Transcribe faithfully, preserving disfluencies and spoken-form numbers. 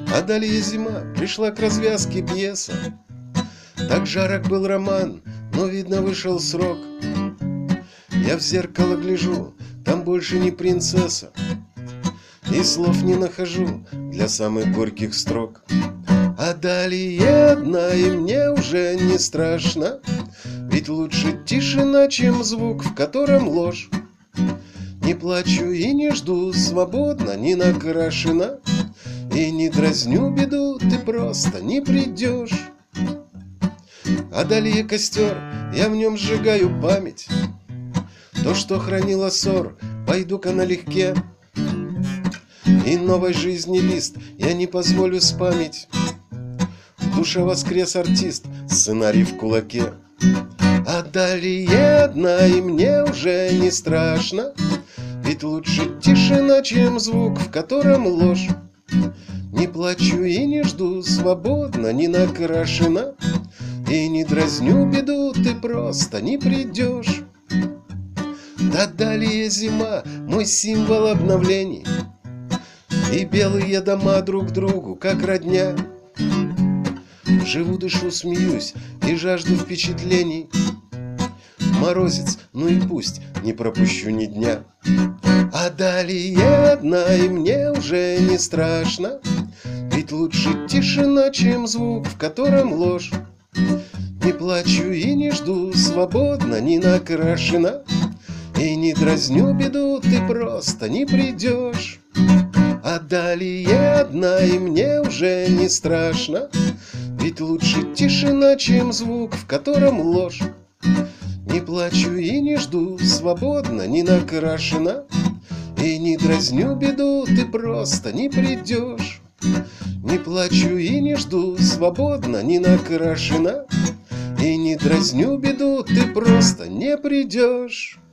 А далее зима, пришла к развязке пьеса. Так жарок был роман, но, видно, вышел срок. Я в зеркало гляжу, там больше не принцесса, и слов не нахожу для самых горьких строк. А далее одна, и мне уже не страшно, ведь лучше тишина, чем звук, в котором ложь. Не плачу и не жду, свободно, не накрашена, и не дразню беду, ты просто не придешь. А далее костер, я в нем сжигаю память. То, что хранило ссор, пойду-ка налегке, и новой жизни лист я не позволю спамять. В душе воскрес артист, сценарий в кулаке. А далее одна, и мне уже не страшно, ведь лучше тишина, чем звук, в котором ложь. Не плачу и не жду, свободно, не накрашена, и не дразню беду, ты просто не придешь. Да далее зима, мой символ обновлений, и белые дома друг другу, как родня. Живу, дышу, смеюсь и жажду впечатлений. Морозец, ну и пусть, не пропущу ни дня. А далее одна, и мне уже не страшно, ведь лучше тишина, чем звук, в котором ложь. Не плачу и не жду, свободно, не накрашена, и не дразню беду, ты просто не придешь. А далее одна, и мне уже не страшно, ведь лучше тишина, чем звук, в котором ложь. Не плачу и не жду, свободно, не накрашена, и не дразню беду, ты просто не придешь. Не плачу и не жду, свободно, не накрашена, и не дразню беду, ты просто не придешь.